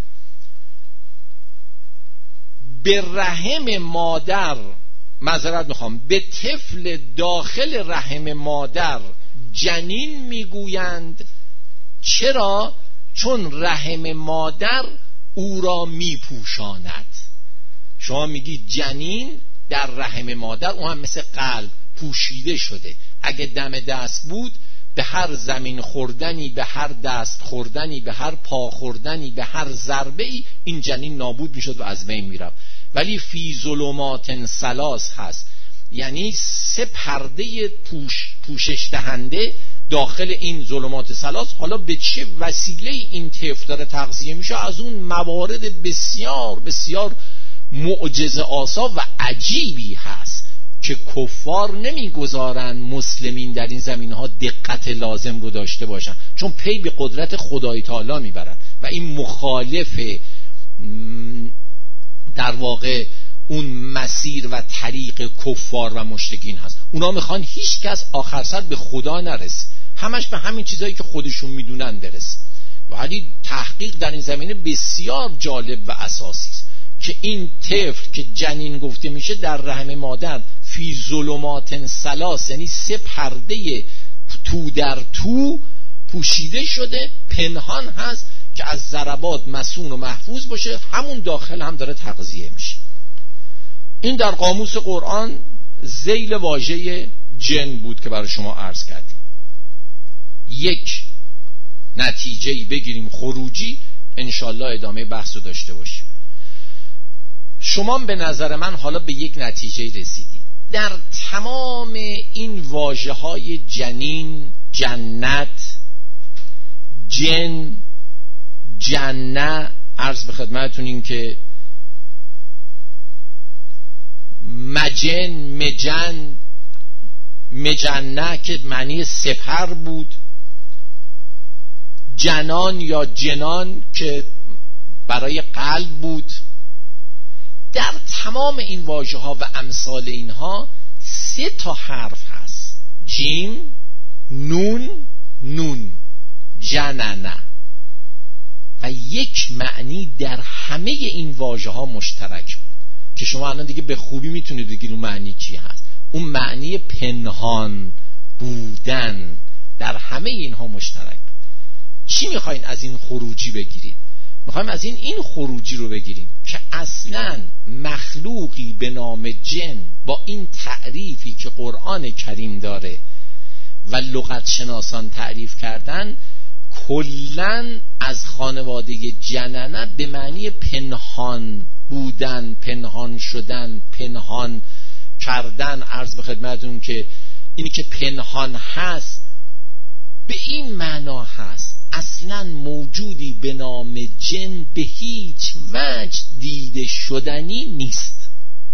به رحم مادر، معذرت میخوام، به طفل داخل رحم مادر جنین میگویند. چرا؟ چون رحم مادر او را میپوشاند. شما میگی جنین در رحم مادر، اون هم مثل قلب پوشیده شده. اگه دم دست بود به هر زمین خوردنی، به هر دست خوردنی، به هر پا خوردنی، به هر ضربه‌ای این جنین نابود میشد و از بین میرفت. ولی فی ظلمات ثلاث هست، یعنی 3 پرده پوشش دهنده داخل این ظلمات ثلاث. حالا به چه وسیله این طفل داره تغذیه میشه؟ از اون موارد بسیار بسیار معجزه آسا و عجیبی هست که کفار نمیگذارن مسلمین در این زمینها دقت لازم رو داشته باشن، چون پی به قدرت خدای تعالی میبرن و این مخالف در واقع اون مسیر و طریق کفار و مشرکین هست. اونا میخوان هیچ کس آخر سر به خدا نرسه، همش به همین چیزایی که خودشون میدونن برسه. ولی تحقیق در این زمینه بسیار جالب و اساسی است که این طفل که جنین گفته میشه در رحم مادر فی ظلمات ثلاث، یعنی 3 پرده تو در تو پوشیده شده، پنهان هست که از ضربات مصون و محفوظ باشه، همون داخل هم داره تغذیه میشه. این در قاموس قرآن ذیل واژه جن بود که برای شما عرض کردیم. یک نتیجه‌ای بگیریم خروجی، انشالله ادامه بحث رو داشته باشیم. شما به نظر من حالا به یک نتیجه رسیدید. در تمام این واژه‌های جنین، جنت، جن، جنه، عرض به خدمتتون این که مجن، مجن، مجنه که معنی سپر بود، جنان یا جنان که برای قلب بود. در تمام این واژه ها و امثال اینها 3 حرف هست: جیم، نون، نون، جننه. و یک معنی در همه این واژه ها مشترک بود که شما الان دیگه به خوبی میتونید بگید اون معنی چی هست. اون معنی پنهان بودن در همه اینها مشترک بود. چی میخواین از این خروجی بگیرید؟ میخوایم از این خروجی رو بگیریم که اصلا مخلوقی به نام جن با این تعریفی که قرآن کریم داره و لغت شناسان تعریف کردن، کلن از خانواده جننه به معنی پنهان بودن، پنهان شدن، پنهان کردن. عرض به خدمتون که اینی که پنهان هست به این معنا هست اصلا موجودی به نام جن به هیچ وجه دیده شدنی نیست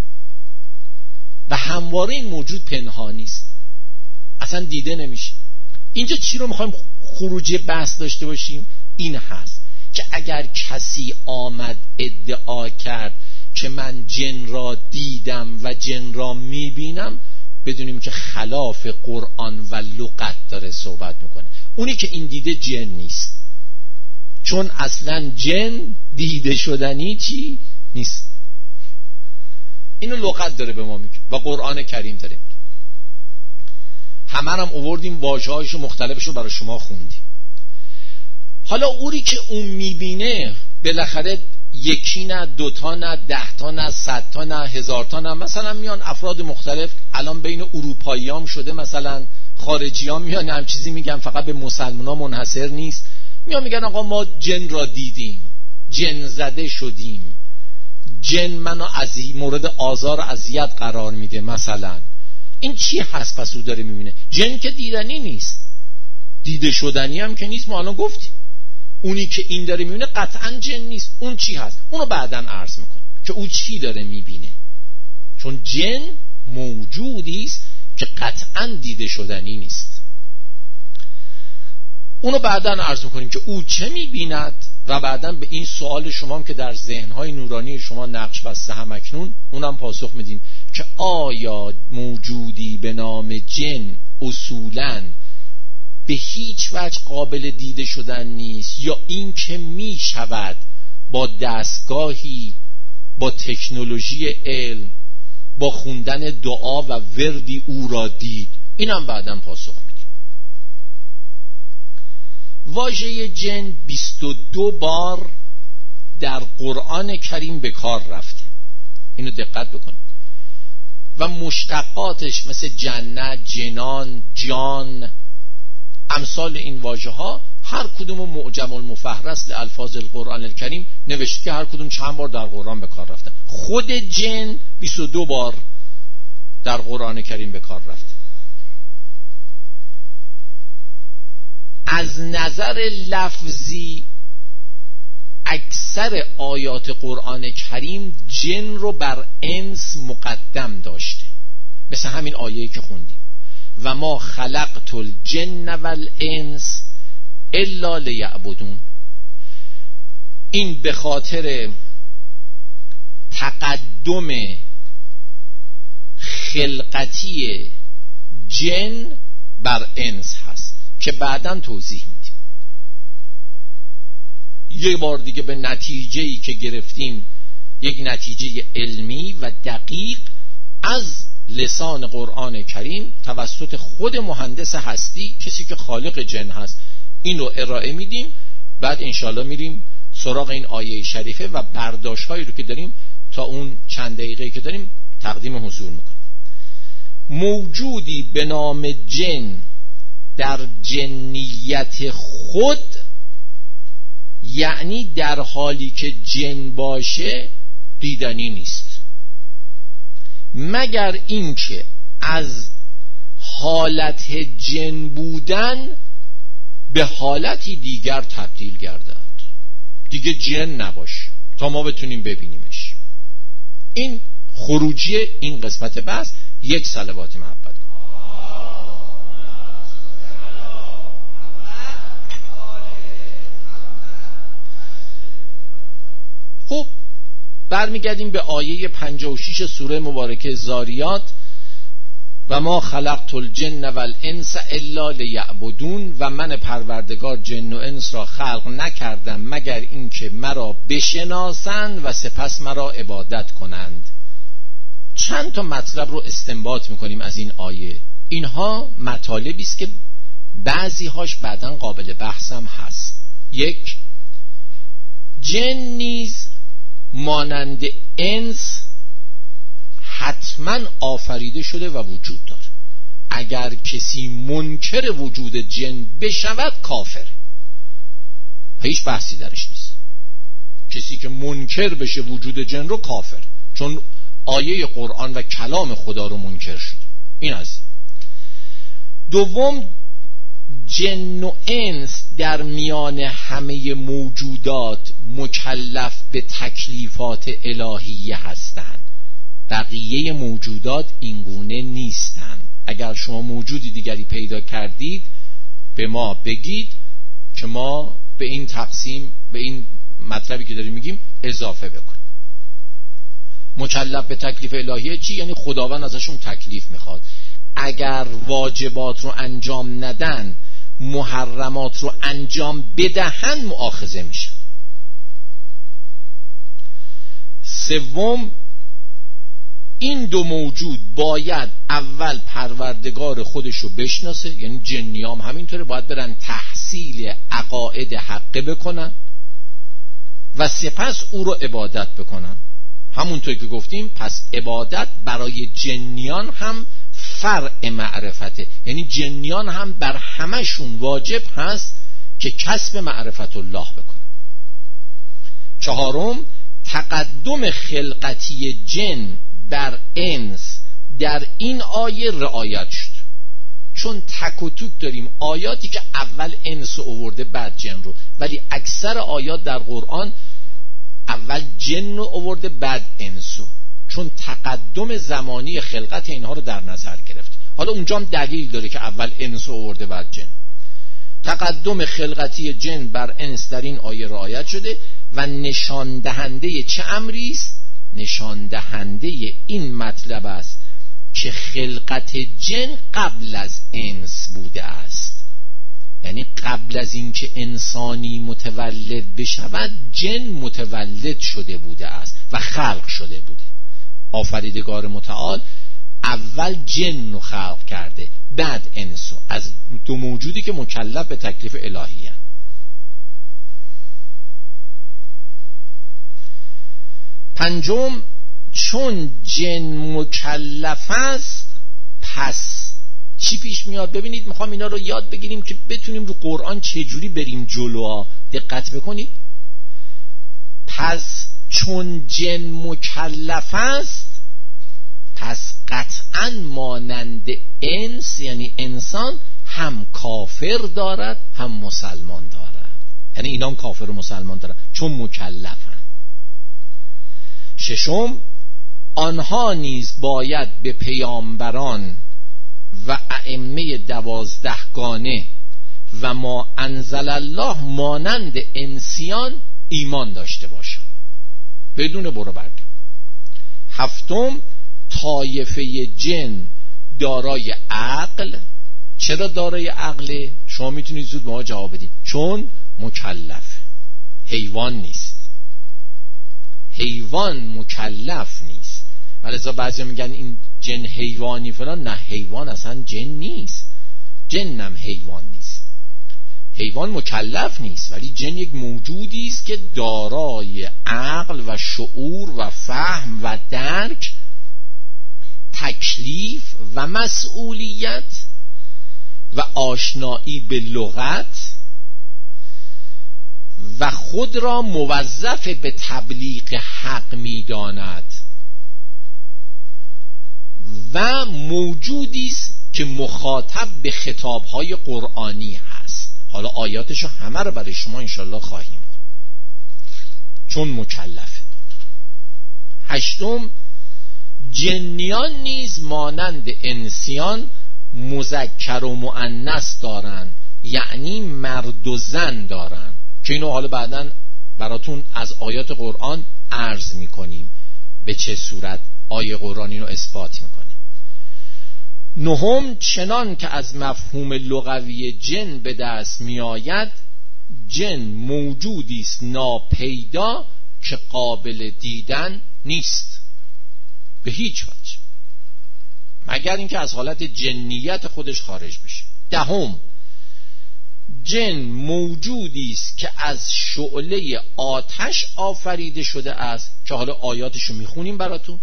و همواره این موجود پنهانی است، اصلا دیده نمیشه. اینجا چی رو میخوایم خروجی بحث داشته باشیم؟ این هست که اگر کسی آمد ادعا کرد که من جن را دیدم و جن را میبینم، بدونیم که خلاف قرآن و لغت داره صحبت میکنه. اونی که این دیده جن نیست، چون اصلا جن دیده شدنی چی نیست. اینو لغت داره به ما میگه و قرآن کریم داره. همه هم آوردیم واژه‌هاشو مختلفشو برای شما خوندیم. حالا اوری که اون میبینه بالاخره یکی نه، دوتا نه، 10 تا نه، 100 تا نه، 1000 تا نه، مثلا میان افراد مختلف. الان بین اروپاییام شده، مثلا خارجیام میان هم چیزی میگن، فقط به مسلمانا منحصر نیست. میان میگن آقا ما جن را دیدیم، جن زده شدیم، جن منو از مورد آزار و اذیت قرار میده. مثلا این چی هست؟ پس او داره میبینه. جن که دیدنی نیست، دیده شدنی هم که نیست. ما الان گفتیم اونی که این داره میبینه قطعا جن نیست. اون چی هست؟ اونو بعداً عرض میکنه که او چی داره میبینه، چون جن موجودی است که قطعا دیده شدنی نیست. اونو بعداً عرض میکنیم که او چه میبیند و بعداً به این سوال شما هم که در ذهنهای نورانی شما نقش بسته همکنون اونم پاسخ میدیم که آیا موجودی به نام جن اصولاً به هیچ وجه قابل دیده شدن نیست، یا این که می شود با دستگاهی، با تکنولوژی علم، با خوندن دعا و وردی او را دید؟ اینم بعداً پاسخ میدیم. واژه جن 22 بار در قرآن کریم به کار رفته، اینو دقت بکنید. و مشتقاتش مثل جنت، جنان، جان، امثال این واژه ها هر کدوم معجم المفهرس لالفاظ القرآن الکریم نوشته که هر کدوم چند بار در قرآن به کار رفته. خود جن 22 بار در قرآن کریم به کار رفته. از نظر لفظی اکثر آیات قرآن کریم جن رو بر انس مقدم داشته، مثل همین آیه‌ای که خوندیم و ما خلقت الجن والانس الا لیعبدون. این به خاطر تقدم خلقتی جن بر انس هست که بعداً توضیح میدیم. یه بار دیگه به نتیجه‌ای که گرفتیم، یک نتیجه علمی و دقیق از لسان قرآن کریم توسط خود مهندس هستی، کسی که خالق جن هست، این رو ارائه میدیم. بعد انشالله میریم سراغ این آیه شریفه و برداشت هایی رو که داریم تا اون چند دقیقه که داریم تقدیم حضور میکنیم. موجودی به نام جن در جنیت خود، یعنی در حالی که جن باشه، دیدنی نیست، مگر اینکه از حالت جن بودن به حالتی دیگر تبدیل گردد، دیگه جن نباشه تا ما بتونیم ببینیمش. این خروجی این قسمت بحث. یک صلوات محبت. خب برمیگردیم به آیه 56 سوره مبارکه زاریات: و ما خلقت الجن والانس الا لیعبدون، و من پروردگار جن و انس را خلق نکردم مگر اینکه مرا بشناسند و سپس مرا عبادت کنند. چند تا مطلب رو استنباط میکنیم از این آیه. اینها مطالبی است که بعضی هاش بعداً قابل بحثم هست. یک، جن نیز مانند انس حتما آفریده شده و وجود داره. اگر کسی منکر وجود جن بشود کافر. هیچ بحثی درش نیست. کسی که منکر بشه وجود جن رو کافر، چون آیه قرآن و کلام خدا رو منکر شد. این از دوم، جن و انس در میان همه موجودات مکلف به تکلیفات الهیه هستند. بقیه موجودات اینگونه نیستند. اگر شما موجودی دیگری پیدا کردید به ما بگید که ما به این تقسیم، به این مطلبی که داریم میگیم اضافه بکن. مکلف به تکلیف الهیه چی؟ یعنی خداوند ازشون تکلیف میخواد. اگر واجبات رو انجام ندن، محرمات رو انجام بدهن، مؤاخذه میشن. سوم، این دو موجود باید اول پروردگار خودشو بشناسه، یعنی جنیام همینطوره، باید برن تحصیل عقاید حقه بکنن و سپس او رو عبادت بکنن. همونطور که گفتیم، پس عبادت برای جنیان هم فرع معرفته، یعنی جنیان هم بر همشون واجب هست که کسب معرفت الله بکنن. چهارم، تقدم خلقتی جن بر انس در این آیه رعایت شد، چون تک و توک داریم آیاتی که اول انس رو آورده بعد جن رو، ولی اکثر آیات در قرآن اول جن رو آورده بعد انس رو، چون تقدم زمانی خلقت اینها رو در نظر گرفت. حالا اونجا هم دلیل داره که اول انس رو آورده بعد جن. تقدم خلقتی جن بر انس در این آیه رعایت شده و نشان دهنده چه امری است؟ نشان دهنده این مطلب است که خلقت جن قبل از انس بوده است. یعنی قبل از اینکه انسانی متولد بشود، جن متولد شده بوده است و خلق شده بوده. آفریدگار متعال اول جن رو خلق کرده، بعد انسو، از دو موجودی که مکلف به تکلیف الهی هست. پنجم، چون جن مکلف است، پس چی پیش میاد؟ ببینید، میخوام اینا رو یاد بگیریم که بتونیم رو قرآن چجوری بریم جلو. دقت بکنید. پس چون جن مکلف است، پس قطعا مانند انس، یعنی انسان، هم کافر دارد هم مسلمان دارد. یعنی اینا هم کافر و مسلمان دارد چون مکلفن. ششم، آنها نیز باید به پیامبران و ائمه 12گانه و ما انزل الله مانند انسیان ایمان داشته باشند بدون برو برگ. هفتم، طایفه جن دارای عقل. چرا دارای عقل؟ شما میتونید زود به ما جواب بدید. چون مکلف، حیوان نیست. حیوان مکلف نیست. ولذا بعضی میگن این جن حیوانی فلان. نه، حیوان اصلا جن نیست. جنم حیوان نیست. حیوان مکلف نیست، ولی جن یک موجودی است که دارای عقل و شعور و فهم و درک، تکلیف و مسئولیت و آشنایی به لغت و خود را موظف به تبلیغ حق می‌داند و موجودی است که مخاطب به خطاب‌های قرآنی هست. حالا آیاتشو همه رو برای شما انشالله خواهیم خوند. چون مکلفه. هشتم، جنیان نیز مانند انسیان مذکر و مؤنث دارن، یعنی مرد و زن دارن، که اینو حالا بعداً براتون از آیات قرآن عرض میکنیم به چه صورت آیه قرآنی رو اثبات میکنیم. نهم، چنان که از مفهوم لغوی جن به دست میآید، جن موجودی است ناپیدا که قابل دیدن نیست به هیچ وجه، مگر اینکه از حالت جنیت خودش خارج بشه. دهم، جن موجودی است که از شعله آتش آفریده شده است، که حالا آیاتشو میخونیم براتون،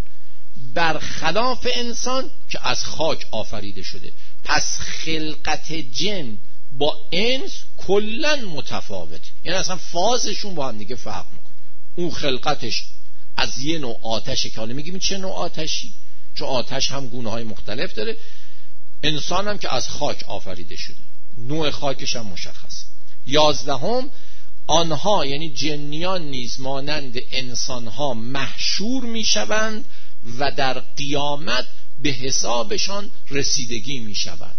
برخلاف انسان که از خاک آفریده شده. پس خلقت جن با انس کلا متفاوت، یعنی اصلا فازشون با هم دیگه فرق میکنه. اون خلقتش از یه نوع آتشه که حالا میگیم چه نوع آتشی، چون آتش هم گونه های مختلف داره. انسان هم که از خاک آفریده شده، نوع خاکش هم مشخص. 11 آنها یعنی جنیان نیز مانند انسانها محشور میشوند و در قیامت به حسابشان رسیدگی میشود.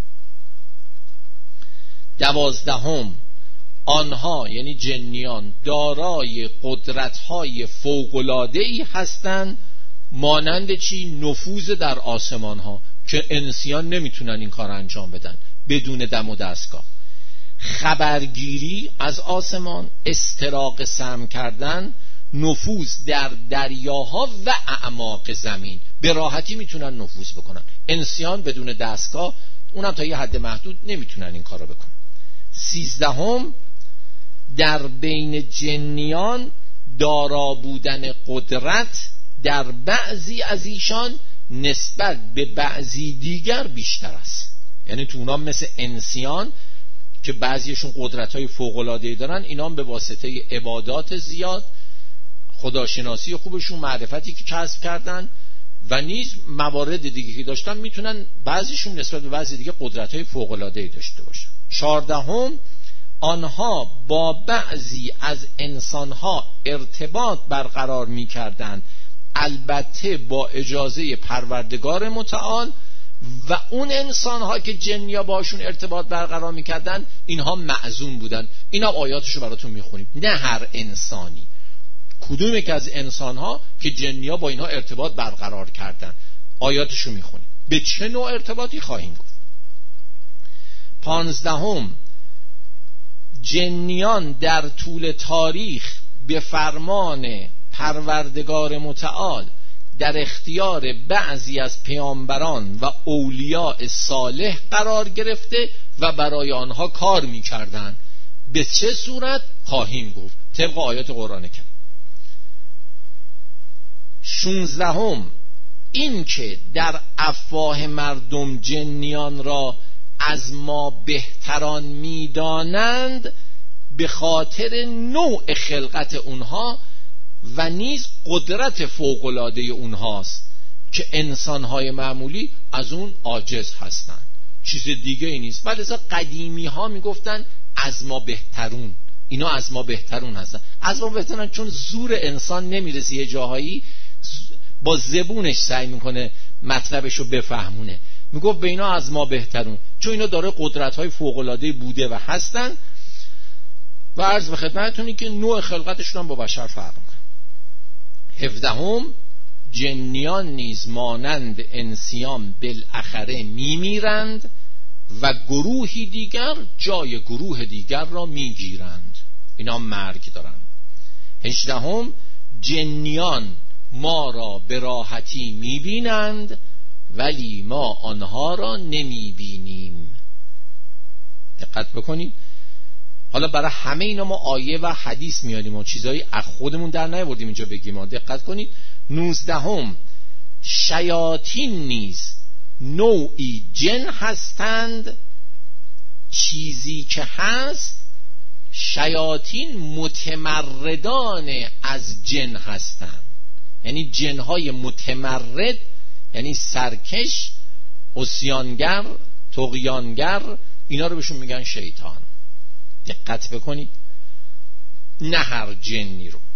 12 آنها یعنی جنیان دارای قدرت‌های فوق‌العاده‌ای هستند، مانند چی؟ نفوذ در آسمان‌ها که انسیان نمیتونن این کار انجام بدن بدون دم و دستگاه، خبرگیری از آسمان، استراق سم کردن، نفوذ در دریاها و اعماق زمین، به راحتی میتونن نفوذ بکنن. انسیان بدون دستگاه، اونم تا یه حد محدود، نمیتونن این کارو بکنن. 13 در بین جنیان دارا بودن قدرت در بعضی از ایشان نسبت به بعضی دیگر بیشتر است. یعنی تو اونام مثل انسیان که بعضیشون قدرت‌های فوق‌العاده‌ای دارن، اینا به واسطه عبادات زیاد، خداشناسی خوبشون، معرفتی که کسب کردن و نیز موارد دیگه که داشتن، میتونن بعضیشون نسبت به بعضی دیگه قدرت‌های فوق‌العاده‌ای داشته باشن. 14 آنها با بعضی از انسانها ارتباط برقرار می‌کردند، البته با اجازه پروردگار متعال، و اون انسانها که جنیا باشون ارتباط برقرار میکردن اینها معزون بودن. اینا آیاتشو براتون میخونیم، نه هر انسانی، کدوم یک از انسانها که جنیا با اینها ارتباط برقرار کردن آیاتشو میخونیم. به چه نوع ارتباطی خواهیم گفت. 15 جنیان در طول تاریخ به فرمان پروردگار متعال در اختیار بعضی از پیامبران و اولیاء صالح قرار گرفته و برای آنها کار می‌کردند. به چه صورت خواهیم گفت طبق آیات قرآن کریم. 16 این که در افواه مردم جنیان را از ما بهتران می‌دانند به خاطر نوع خلقت اونها و نیز قدرت فوق‌العاده اونهاست که انسانهای معمولی از اون عاجز هستند، چیز دیگه ای نیست. ولی قدیمی ها میگفتن از ما بهترون، اینا از ما بهترون هستن. از ما بهترون چون زور انسان نمیرسه یه جاهایی، با زبونش سعی میکنه مطلبشو بفهمونه، میگفت به اینا از ما بهترون چون اینا داره قدرت‌های فوق‌العاده بوده و هستن. و عرض به خدمتتونی که نوع خلقتشون هم با بشر فرق میکنه. 17 جنیان نیز مانند انسیان بالاخره میمیرند و گروهی دیگر جای گروه دیگر را میگیرند، اینا مرگ دارند. 18 جنیان ما را به راحتی میبینند ولی ما آنها را نمیبینیم. دقت بکنید. حالا برای همه اینا ما آیه و حدیث میاریم و چیزایی از خودمون در نیاوردیم اینجا بگیم. دقت کنید. 19 شیاطین نیز نوعی جن هستند، چیزی که هست شیاطین متمردان از جن هستند. یعنی جنهای متمرد یعنی سرکش، عصیانگر، طغیانگر، اینا رو بهشون میگن شیطان. دقت بکنید، نه هر جنی رو.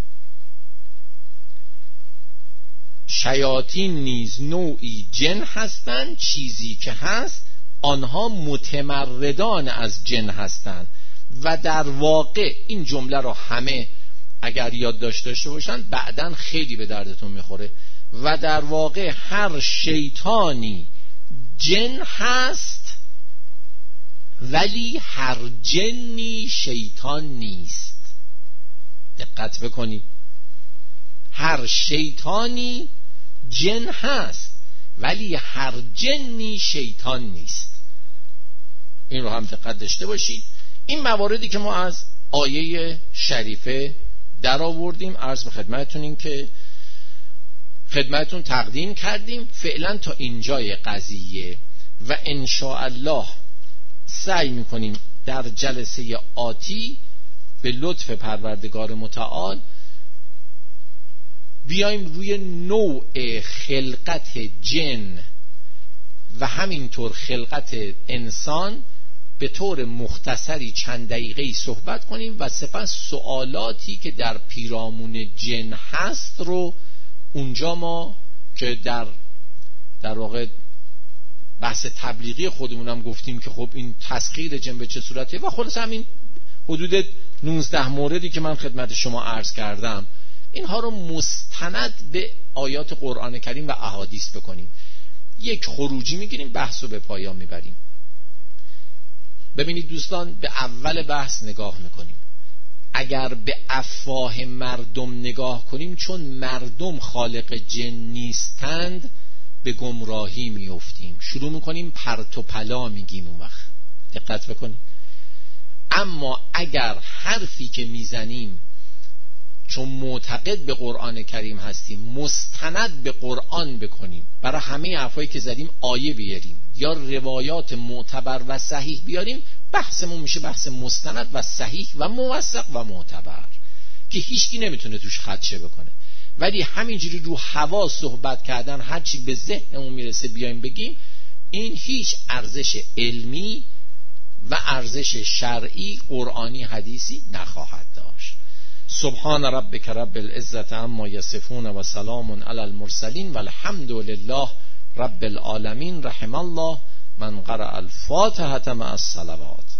شیاطین نیز نوعی جن هستند، چیزی که هست آنها متمردان از جن هستند. و در واقع این جمله رو همه اگر یاد داشته باشن بعداً خیلی به دردتون میخوره. و در واقع هر شیطانی جن هست ولی هر جنی شیطان نیست. دقت بکنید، هر شیطانی جن هست ولی هر جنی شیطان نیست. این رو هم دقت داشته باشید. این مواردی که ما از آیه شریفه در آوردیم عرض به خدمتتون این که خدمتتون تقدیم کردیم فعلا تا اینجای قضیه. و ان شاء الله سعی میکنیم در جلسه آتی به لطف پروردگار متعال بیایم روی نوع خلقت جن و همینطور خلقت انسان به طور مختصری چند دقیقه‌ای صحبت کنیم و سپس سوالاتی که در پیرامون جن هست رو اونجا ما که در واقع بحث تبلیغی خودمونم گفتیم که خب این تسخیر جن به چه صورته و خلاص همین حدود 19 موردی که من خدمت شما عرض کردم اینها رو مستند به آیات قرآن کریم و احادیث بکنیم. یک خروجی میگیریم، بحث رو به پایان میبریم. ببینید دوستان، به اول بحث نگاه میکنیم. اگر به افواه مردم نگاه کنیم، چون مردم خالق جن نیستند به گمراهی میافتیم، شروع میکنیم پرت و پلا میگیم. اون وقت دقت بکنیم. اما اگر حرفی که میزنیم چون معتقد به قرآن کریم هستیم مستند به قرآن بکنیم، برای همه حرفایی که زدیم آیه بیاریم یا روایات معتبر و صحیح بیاریم، بحثمون میشه بحث مستند و صحیح و موثق و معتبر که هیچکی نمیتونه توش خدشه بکنه. ولی همینجوری رو هوا صحبت کردن، هرچی به ذهنمون میرسه بیایم بگیم، این هیچ ارزش علمی و ارزش شرعی قرآنی حدیثی نخواهد داشت. سبحان ربک رب العزة عما یصفون و سلام علی المرسلین و الحمد لله رب العالمین. رحم الله من قرأ الفاتحة مع الصلوات.